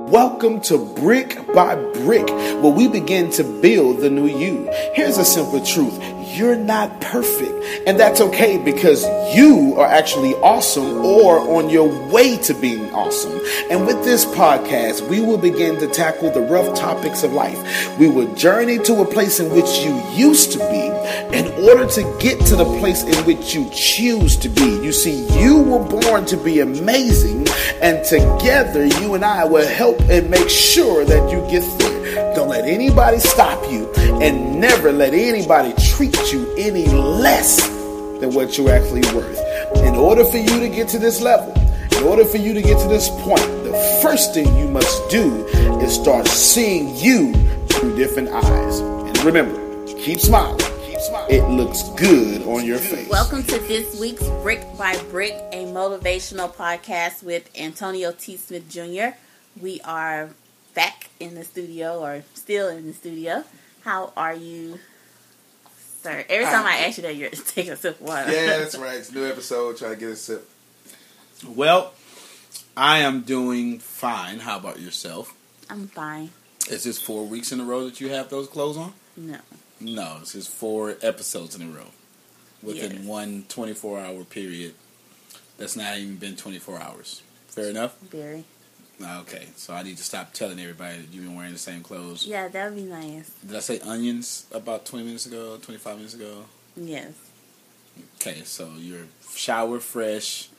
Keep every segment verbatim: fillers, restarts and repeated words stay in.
Welcome to Brick by Brick, where we begin to build the new you. Here's a simple truth. You're not perfect, and that's okay because you are actually awesome or on your way to being awesome. And with this podcast, we will begin to tackle the rough topics of life. We will journey to a place in which you used to be in order to get to the place in which you choose to be. You see, you were born to be amazing, and together you and I will help and make sure that you get there. Don't let anybody stop you, and never let anybody treat you any less than what you're actually worth. In order for you to get to this level, in order for you to get to this point, the first thing you must do is start seeing you through different eyes. And remember, keep smiling. Keep smiling. It looks good on your face. Welcome to this week's Brick by Brick, a motivational podcast with Antonio T. Smith Junior We are back in the studio, or still in the studio. How are you, sir? Every time I, I ask you that, you're taking a sip of water. Yeah, that's right. It's a new episode. Try to get a sip. Well, I am doing fine. How about yourself? I'm fine. Is this four weeks in a row that you have those clothes on? No. No, this is four episodes in a row within Yes. one twenty-four hour period. That's not even been twenty-four hours. Fair enough? Very. Okay, so I need to stop telling everybody that you've been wearing the same clothes. Yeah, that would be nice. Did I say onions about twenty minutes ago, twenty-five minutes ago? Yes. Okay, so you're shower fresh,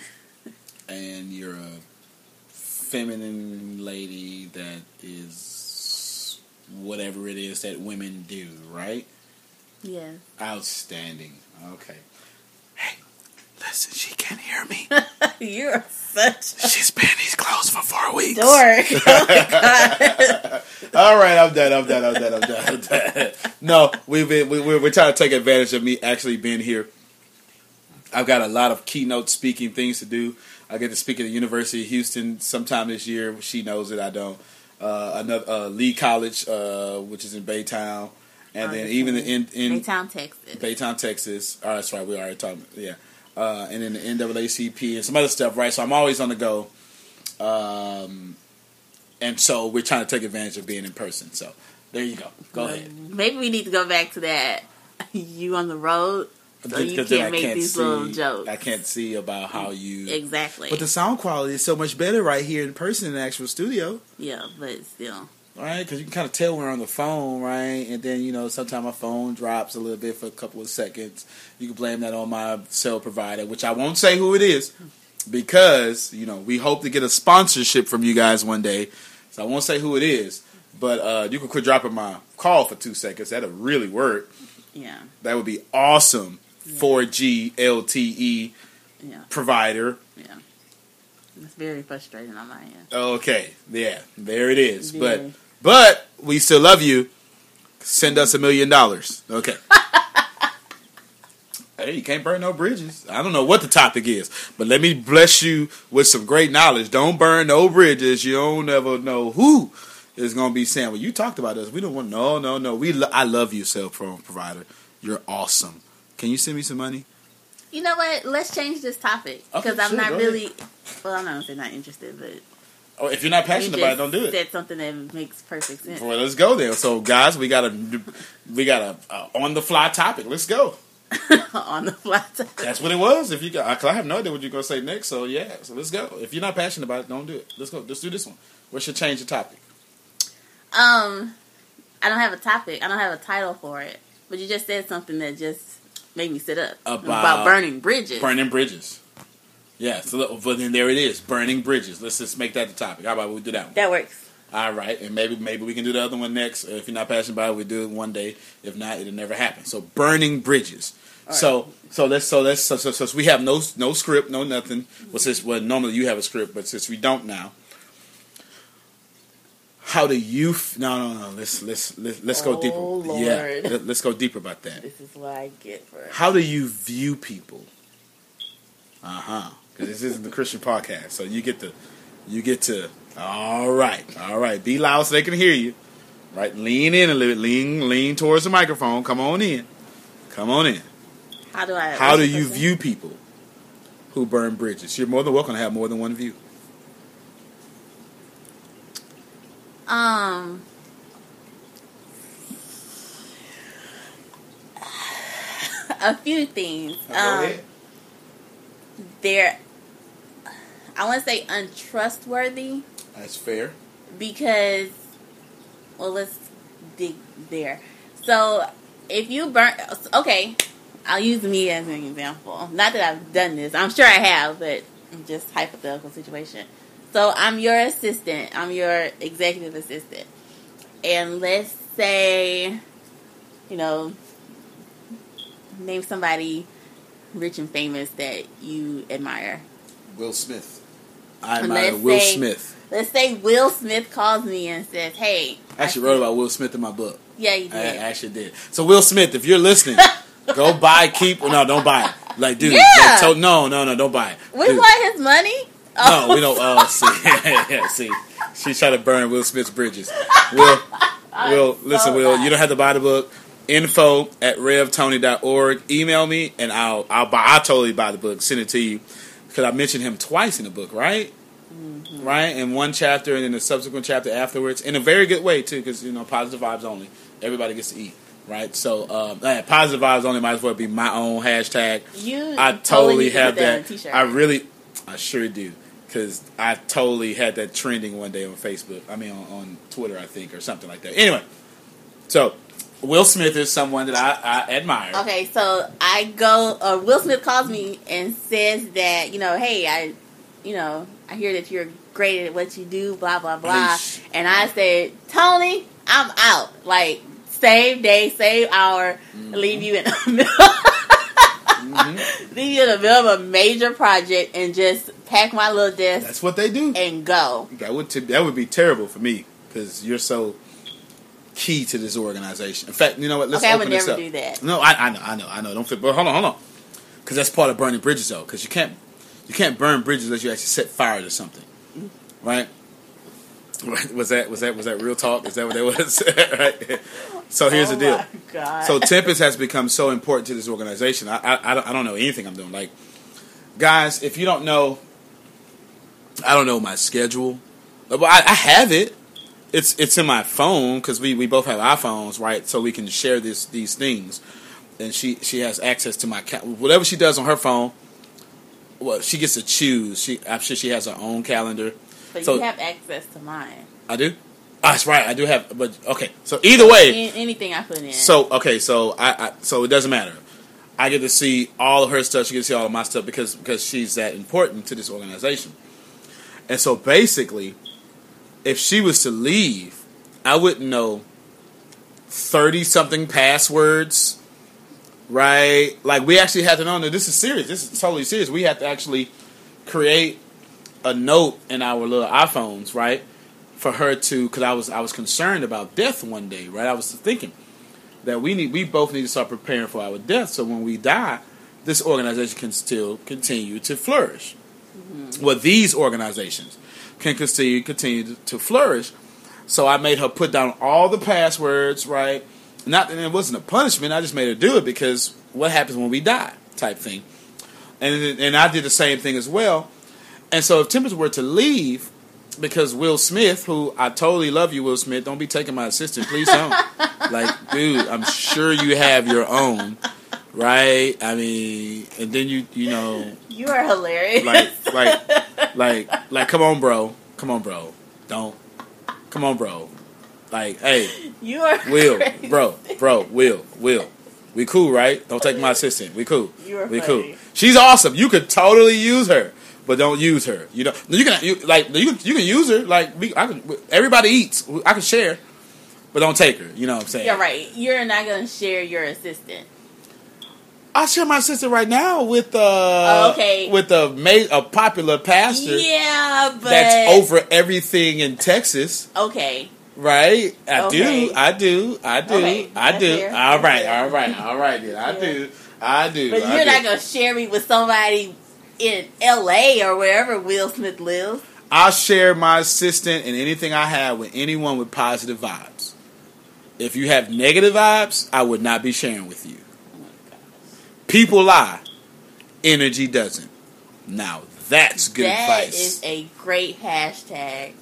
and you're a feminine lady that is whatever it is that women do, right? Yes. Outstanding. Okay. Hey, listen, she can't hear me. You're such She's been in these clothes for four weeks. dork. Oh my God. All right, I'm done. I'm done. I'm done. I'm done. I'm done. No, we've been, we, we're, we're trying to take advantage of me actually being here. I've got a lot of keynote speaking things to do. I get to speak at the University of Houston sometime this year. She knows it. I don't. Uh, another uh, Lee College, uh, which is in Baytown, and Oh, then even in, in Baytown, Texas. Baytown, Texas. Oh, that's right. We already talked. Yeah. Uh, and then the N double A C P and some other stuff, right? So I'm always on the go. Um, and so we're trying to take advantage of being in person. So there you go. Go Well, ahead. Maybe we need to go back to that. You on the road, so you Because can't then I make can't these see, little jokes. I can't see about how you... Exactly. But the sound quality is so much better right here in person in the actual studio. Yeah, but still. Right? Because you can kind of tell when we're on the phone, right? And then, you know, sometimes my phone drops a little bit for a couple of seconds. You can blame that on my cell provider, which I won't say who it is because, you know, we hope to get a sponsorship from you guys one day. So I won't say who it is. But uh, you can quit dropping my call for two seconds. That'll really work. Yeah. That would be awesome. Yeah. four G L T E Yeah. provider. Yeah. It's very frustrating on my end. Okay, yeah, there it is. Very. But but we still love you. Send us a million dollars. Okay. Hey, you can't burn no bridges. I don't know what the topic is, but let me bless you with some great knowledge. Don't burn no bridges. You don't ever know who is going to be saying, well, you talked about us. We don't want, no, no, no. We, lo- I love you, cell phone provider. You're awesome. Can you send me some money? You know what? Let's change this topic. Because Okay, I'm sure, not go really... ahead. Well, I'm not going to say not interested, but... Oh, if you're not passionate you about it, just don't do it. said something that makes perfect sense. Well, let's go there. So, guys, we got a we got a, a on the fly topic. Let's go. On the fly. That's what it was. If you got, cause I have no idea what you're gonna say next. So yeah, so let's go. If you're not passionate about it, don't do it. Let's go. Let's do this one. We should change the topic. Um, I don't have a topic. I don't have a title for it. But you just said something that just made me sit up About, about burning bridges. Burning bridges. Yeah. So, but then there it is. Burning bridges. Let's just make that the topic. How about we do that one? That works. All right, and maybe maybe we can do the other one next. If you're not passionate about it, we do it one day. If not, it'll never happen. So burning bridges. All so right. so let's so let's so, so, so we have no no script, no nothing. Well, since well normally you have a script, but since we don't now, how do you? F- no no no. Let's let's let's, let's Oh, go deeper. Lord. Yeah, let, let's go deeper about that. This is what I get for it. How do you view people? Uh huh. Because this isn't the Christian podcast, so you get to you get to. All right, all right. Be loud so they can hear you. Right, lean in a little bit. Lean, lean towards the microphone. Come on in. Come on in. How do I? How do what's the you question? view people who burn bridges? You're more than welcome to have more than one view. Um, a few things. Go Um, ahead. they're, I want to say untrustworthy That's fair. because, well, let's dig there. So, if you burn, okay, I'll use me as an example. Not that I've done this. I'm sure I have, but just hypothetical situation. So, I'm your assistant. I'm your executive assistant. And let's say, you know, name somebody rich and famous that you admire. Will Smith. I And admire let's Will say- Smith. Let's say Will Smith calls me and says, hey. I actually wrote about Will Smith in my book. Yeah, you I, I did. actually did. So Will Smith, if you're listening, go buy, keep. No, don't buy it. Like, dude, Yeah. like, to, no, no, no, don't buy it. We Dude. want his money? Oh. No, we don't. Oh, see, yeah, see, she's trying to burn Will Smith's bridges. Will, Will, listen, so Will, bad. you don't have to buy the book. Info at rev tony dot org. Email me, and I'll, I'll buy. I'll totally buy the book. Send it to you because I mentioned him twice in the book, right? Mm-hmm. Right, in one chapter and in the subsequent chapter afterwards, in a very good way too, because you know, positive vibes only. Everybody gets to eat, right? So, um, eh, positive vibes only might as well be my own hashtag. You I totally totally need to have put that on that. a t-shirt. I really, I sure do, because I totally had that trending one day on Facebook. I mean, on, on Twitter, I think, or something like that. Anyway, so Will Smith is someone that I, I admire. Okay, so I go, or Will Smith calls me and says that, you know, hey, I, you know, I hear that you're great at what you do, blah, blah, blah. Eish. And I said, Tony, I'm out. Like, save day, save hour, Mm-hmm. leave you in the middle. Mm-hmm. Leave you in the middle of a major project and just pack my little desk That's what they do. and go. That would t- that would be terrible for me because you're so key to this organization. In fact, you know what? Let's Okay, I open would this never up. do that. No, I, I know, I know, I know. Don't fit. But hold on, hold on. Because that's part of burning bridges, though. Because you can't you can't burn bridges unless you actually set fire to something, right? Was that was that was that real talk? Is that what that was? Right. So here's oh the deal. My God. So Tempest has become so important to this organization. I, I, I, don't, I don't know anything I'm doing. Like, guys, if you don't know, I don't know my schedule. But I, I have it. It's it's in my phone because we, we both have iPhones, right? So we can share this these things. And she, she has access to my cal- whatever she does on her phone. Well, she gets to choose. She I'm sure she has her own calendar. But so- you have access to mine. I do. Oh, that's right. I do have. But okay. So either way. An- anything I put in. So okay, so I, I so it doesn't matter. I get to see all of her stuff. She gets to see all of my stuff because because she's that important to this organization. And so basically, if she was to leave, I wouldn't know thirty something passwords, right? Like we actually had to know. No, this is serious. This is totally serious. We have to actually create a note in our little iPhones, right? For her to, because I was I was concerned about death one day, right? I was thinking that we need we both need to start preparing for our death, so when we die, this organization can still continue to flourish. Mm-hmm. Well, these organizations can continue continue to, to flourish. So I made her put down all the passwords, right? Not that it wasn't a punishment. I just made her do it because what happens when we die, type thing. And and I did the same thing as well. And so if Tempest were to leave, because Will Smith, who I totally love you, Will Smith, don't be taking my assistant, please don't. Like, dude, I'm sure you have your own, right? I mean, and then you, you know, You are hilarious. like, like, like, like, come on, bro, come on, bro, don't, come on, bro, like, hey, you are Will, crazy. bro, bro, Will, Will, we cool, right? Don't take my assistant, we cool, You are we funny. cool. She's awesome. You could totally use her. But don't use her. You know, you can you, like you you can use her. Like we, I can. Everybody eats. I can share, but don't take her. You know what I'm saying? You're right. You're not going to share your assistant. I share my sister right now with uh Oh, okay. with a ma- a popular pastor Yeah, but that's over everything in Texas. Okay. Right? I Okay. do. I do. I do. Okay. I That's do. fair. All That's right. fair. All right. All right. Then I Yeah. do. I do. But I you're do. not going to share me with somebody in L A or wherever Will Smith lives. I'll share my assistant and anything I have with anyone with positive vibes. If you have negative vibes, I would not be sharing with you. People lie. Energy doesn't. Now, That's good that advice. That is a great hashtag.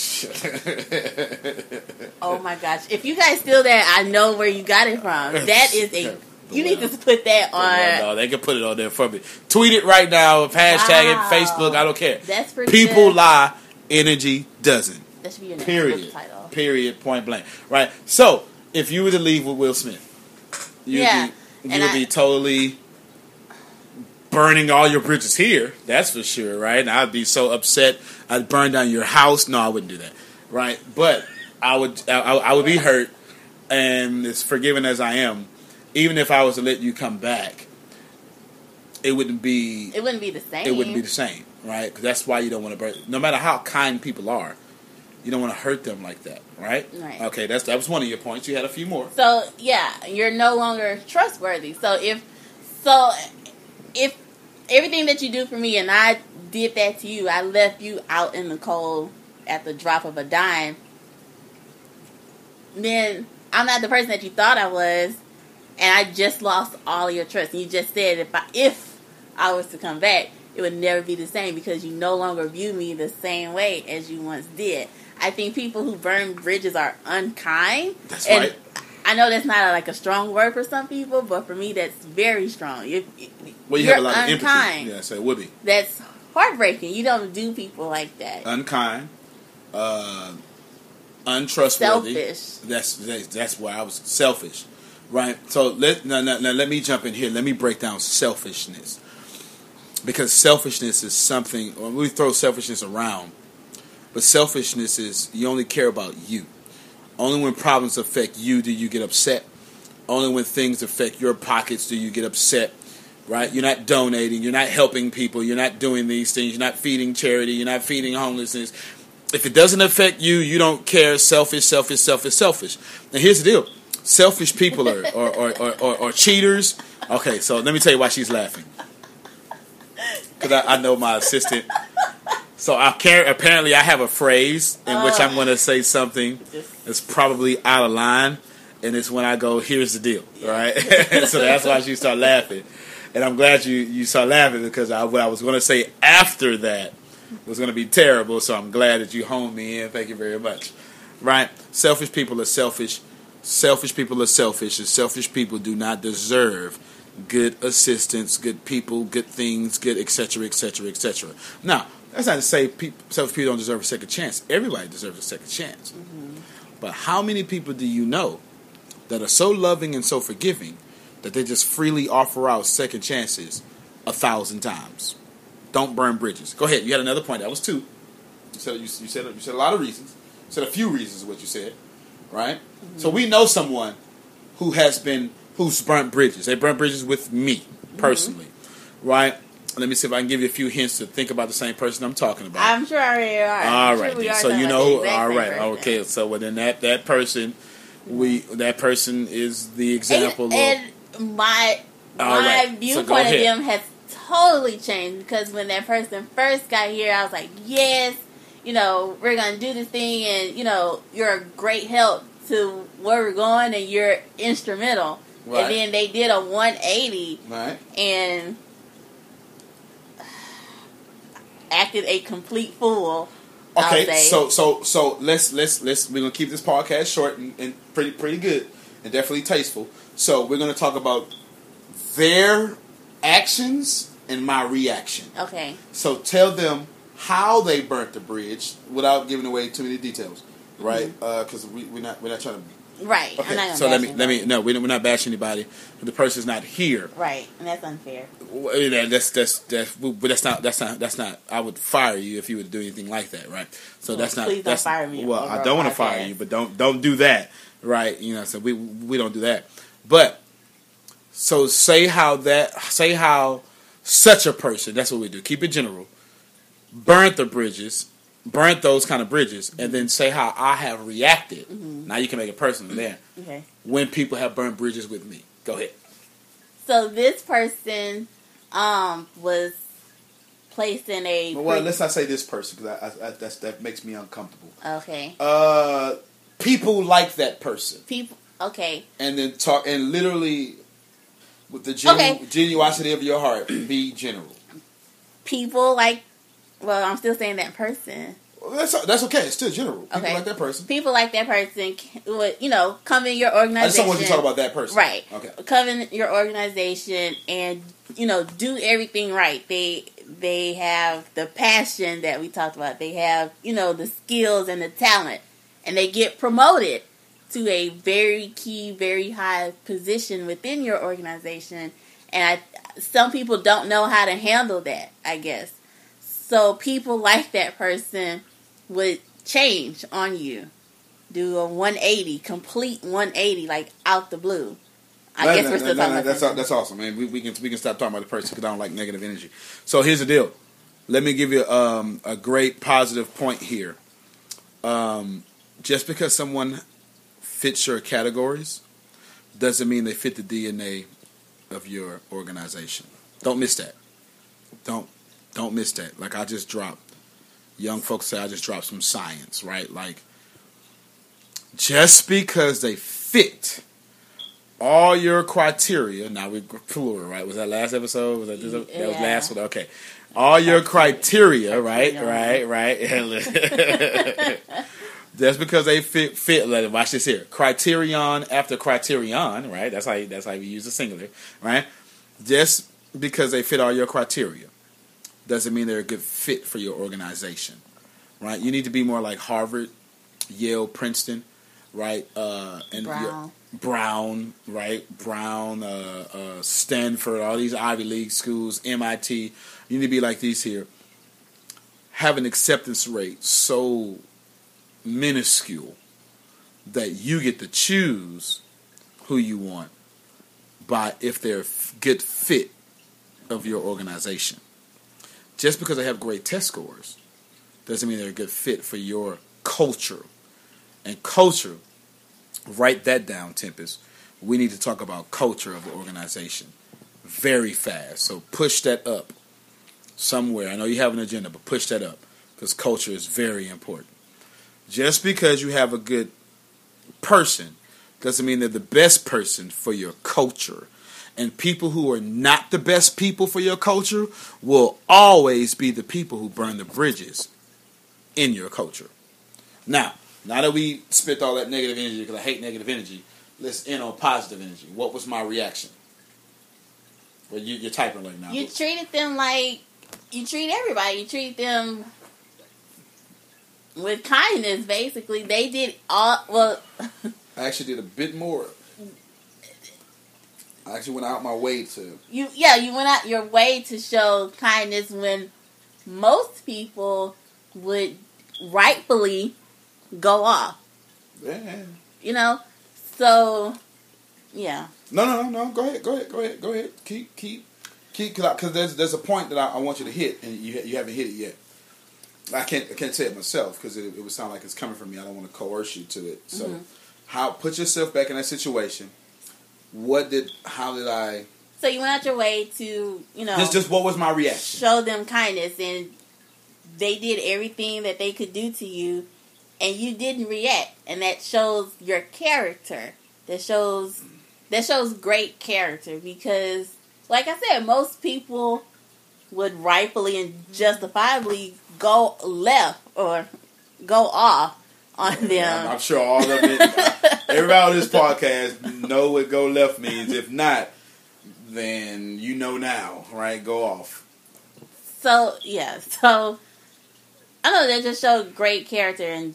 Oh my gosh. If you guys steal that, I know where you got it from. That is a... You need to put that on... No, they can put it on there for me. Tweet it right now. Hashtag wow. it. Facebook. I don't care. That's pretty People good. lie. Energy doesn't. That should be your next Period. book title. Period. Point blank. Right? So, if you were to leave with Will Smith, you'd yeah. be, you would I, be totally burning all your bridges here. That's for sure, right? And I'd be so upset. I'd burn down your house. No, I wouldn't do that. Right? But I would I, I would be hurt, and as forgiving as I am, even if I was to let you come back, it wouldn't be... It wouldn't be the same. It wouldn't be the same, right? Because that's why you don't want to burn... No matter how kind people are, you don't want to hurt them like that, right? Right. Okay, that's that was one of your points. You had a few more. So, yeah, you're no longer trustworthy. So, if... So, if everything that you do for me and I did that to you, I left you out in the cold at the drop of a dime, then I'm not the person that you thought I was, and I just lost all your trust. And you just said if I, if I was to come back, it would never be the same because you no longer view me the same way as you once did. I think people who burn bridges are unkind. That's and right. I know that's not a, like a strong word for some people, but for me, that's very strong. If, if, well, you you're have a lot unkind. of empathy. Yeah, so it would be. That's heartbreaking. You don't do people like that. Unkind, uh, untrustworthy. Selfish. That's, that's that's why I was selfish, right? So let now, now, now let me jump in here. Let me break down selfishness, because selfishness is something. When we throw selfishness around, but selfishness is you only care about you. Only when problems affect you do you get upset. Only when things affect your pockets do you get upset, right? You're not donating. You're not helping people. You're not doing these things. You're not feeding charity. You're not feeding homelessness. If it doesn't affect you, you don't care. Selfish, selfish, selfish, selfish. Now, here's the deal. Selfish people are, are, are, are, are, are cheaters. Okay, so let me tell you why she's laughing. Because I, I know my assistant... So I can't, apparently I have a phrase in uh, which I'm going to say something that's probably out of line, and it's when I go, here's the deal, right? So that's why she started laughing. And I'm glad you, you started laughing because I, what I was going to say after that was going to be terrible, so I'm glad that you honed me in. Thank you very much. Right? Selfish people are selfish. Selfish people are selfish, and selfish people do not deserve good assistance, good people, good things, good et cetera, et cetera, et cetera. Now, that's not to say people, selfish people don't deserve a second chance. Everybody deserves a second chance. Mm-hmm. But how many people do you know that are so loving and so forgiving that they just freely offer out second chances a thousand times? Don't burn bridges. Go ahead. You had another point. That was two. You said you, you said you said a lot of reasons. You said a few reasons of what you said, right? Mm-hmm. So we know someone who has been who's burnt bridges. They burnt bridges with me personally, mm-hmm. right? Let me see if I can give you a few hints to think about the same person I'm talking about. I'm sure I already are. All I'm right, sure so you know, who, all right, person. okay. So within that that person, we that person is the example and, of and my my right. viewpoint so of them has totally changed because when that person first got here, I was like, yes, you know, we're gonna do this thing, and you know, you're a great help to where we're going, and you're instrumental. Right. And then they did a one eighty, right, and acted a complete fool. Okay, so so so let's let's let's we're gonna keep this podcast short and, and pretty pretty good and definitely tasteful. So we're gonna talk about their actions and my reaction. Okay. So tell them how they burnt the bridge without giving away too many details, right? Because mm-hmm. uh, we we're not we're not trying to. Right. Okay. I'm not gonna so let me anybody. let me no we're not bashing anybody. The person's not here. Right, and that's unfair. Well, that's that's that's but that's not that's not that's not. I would fire you if you would do anything like that, right? So well, that's not. Please that's, don't fire me. Well, I don't want to fire you, but don't don't do that, right? You know, so we we don't do that. But so say how that say how such a person. That's what we do. Keep it general. Burnt the bridges. Burnt those kind of bridges, mm-hmm. and then say how I have reacted. Mm-hmm. Now you can make it personal there. Okay. When people have burnt bridges with me, go ahead. So this person um, was placed in a. Well, well, let's not say this person because I, I, I, that's, that makes me uncomfortable. Okay. Uh, people like that person. People. Okay. And then talk and literally, with the genu- okay. genuosity of your heart, be general. People like Well, I'm still saying that person. Well, that's that's okay. It's still general. People Okay. like that person. People like that person would, you know, come in your organization. I just don't want you to talk about that person. Right. Okay. Come in your organization and, you know, do everything right. They they have the passion that we talked about. They have, you know, the skills and the talent. And they get promoted to a very key, very high position within your organization. And I, some people don't know how to handle that, I guess. So people like that person would change on you. Do a one eighty, complete one eighty, like out the blue. I no, guess no, we're no, still no, talking no, about that's that. that's awesome, man. We, we can we can stop talking about the person because I don't like negative energy. So here's the deal. Let me give you um, a great positive point here. Um, just because someone fits your categories doesn't mean they fit the D N A of your organization. Don't miss that. Don't don't miss that. Like I just dropped. Young folks say I just dropped some science, right? Like just because they fit all your criteria. Now we're plural, right? Was that last episode? Was that this? Yeah. That was last one. Okay. All your criteria, right? Right? Right? Just because they fit, fit. Like, watch this here. Criterion after criterion, right? That's how you, that's how you use the singular, right? Just because they fit all your criteria doesn't mean they're a good fit for your organization, right? You need to be more like Harvard, Yale, Princeton, right? Uh, and Brown. Brown, right? Brown, uh, uh, Stanford, all these Ivy League schools, M I T. You need to be like these here. Have an acceptance rate so minuscule that you get to choose who you want by if they're a good fit of your organization. Just because they have great test scores doesn't mean they're a good fit for your culture. And culture, write that down, Tempest. We need to talk about culture of the organization very fast. So push that up somewhere. I know you have an agenda, but push that up because culture is very important. Just because you have a good person doesn't mean they're the best person for your culture. And people who are not the best people for your culture will always be the people who burn the bridges in your culture. Now, now that we spit all that negative energy, because I hate negative energy, let's end on positive energy. What was my reaction? Well, you, you're typing right now. You treated them like you treat everybody. You treat them with kindness, basically. They did all, well... I actually did a bit more. I actually went out my way to... You Yeah, you went out your way to show kindness when most people would rightfully go off. Yeah. You know? So, yeah. No, no, no, no. Go ahead, go ahead, go ahead, go ahead. Keep, keep, keep, because there's there's a point that I, I want you to hit, and you you haven't hit it yet. I can't I can't say it myself because it, it would sound like it's coming from me. I don't want to coerce you to it. So, mm-hmm. how put yourself back in that situation? What did? How did I? So you went out your way to, you know, just just what was my reaction? Show them kindness, and they did everything that they could do to you, and you didn't react, and that shows your character. That shows that shows great character because, like I said, most people would rightfully and justifiably go left or go off on them. I'm, I'm sure all of it. Everybody on this podcast know what go left means. If not, then you know now, right? Go off. So yeah, so I know that just showed great character, and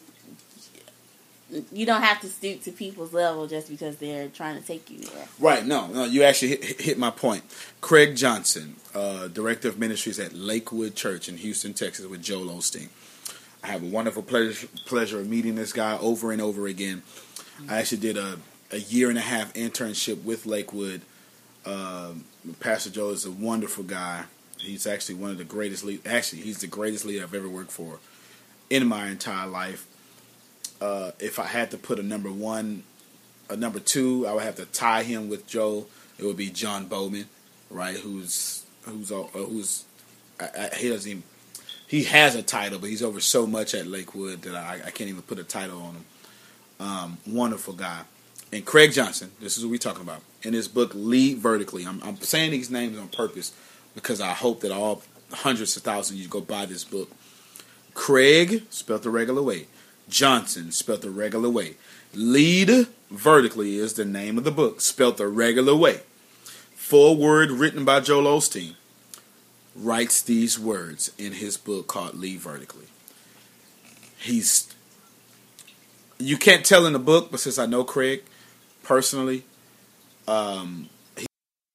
you don't have to stoop to people's level just because they're trying to take you there. Right? No, no. You actually hit, hit my point. Craig Johnson, uh, director of ministries at Lakewood Church in Houston, Texas, with Joel Osteen. I have a wonderful pleasure pleasure of meeting this guy over and over again. I actually did a, a year and a half internship with Lakewood. Um, Pastor Joel is a wonderful guy. He's actually one of the greatest lead. Actually, he's the greatest leader I've ever worked for in my entire life. Uh, if I had to put a number one, a number two, I would have to tie him with Joel. It would be John Bowman, right? Who's who's uh, who's I, I, he doesn't even, he has a title, but he's over so much at Lakewood that I, I can't even put a title on him. Um, wonderful guy. And Craig Johnson, this is what we're talking about. In his book, Lead Vertically, I'm, I'm saying these names on purpose because I hope that all hundreds of thousands, you go buy this book. Craig, spelled the regular way. Johnson, spelled the regular way. Lead Vertically is the name of the book, spelled the regular way. Foreword written by Joel Osteen writes these words in his book called Lead Vertically. He's, you can't tell in the book, but since I know Craig personally, um, he,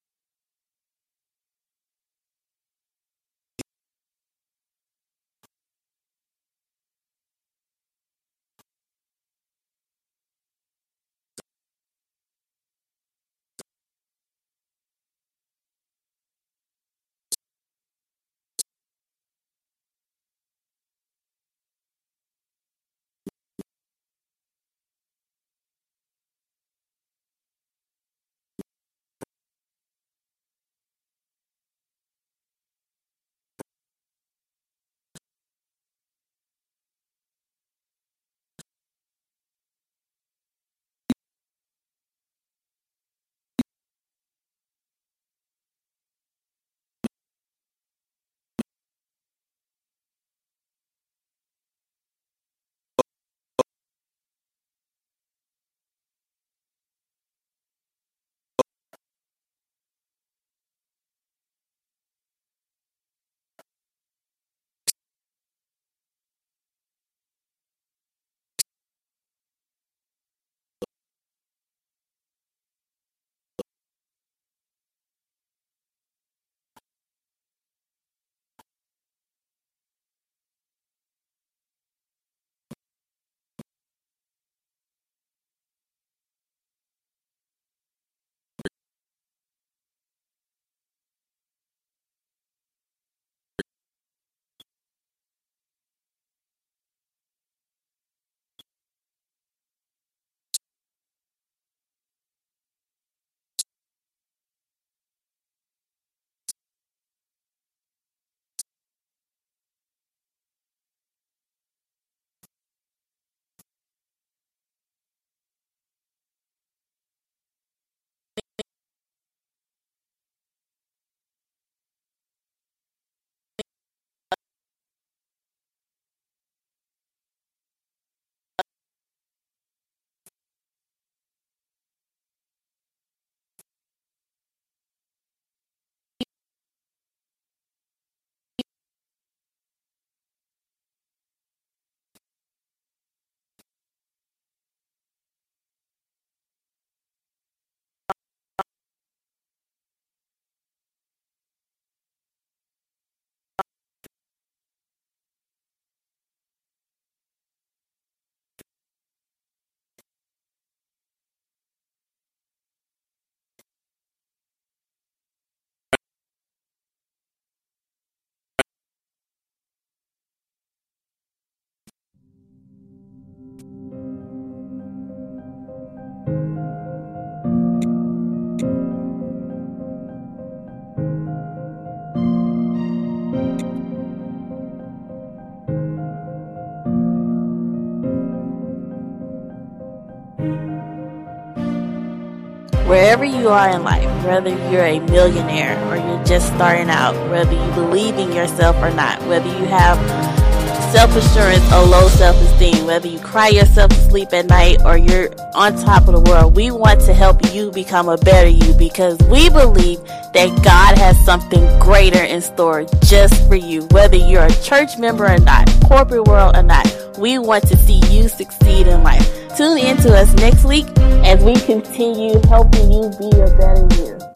Wherever you are in life, whether you're a millionaire or you're just starting out, whether you believe in yourself or not, whether you have self-assurance or low self-esteem, whether you cry yourself to sleep at night or you're on top of the world, we want to help you become a better you, because we believe that God has something greater in store just for you. Whether you're a church member or not, corporate world or not, we want to see you succeed in life. Tune in to us next week as we continue helping you be a better you.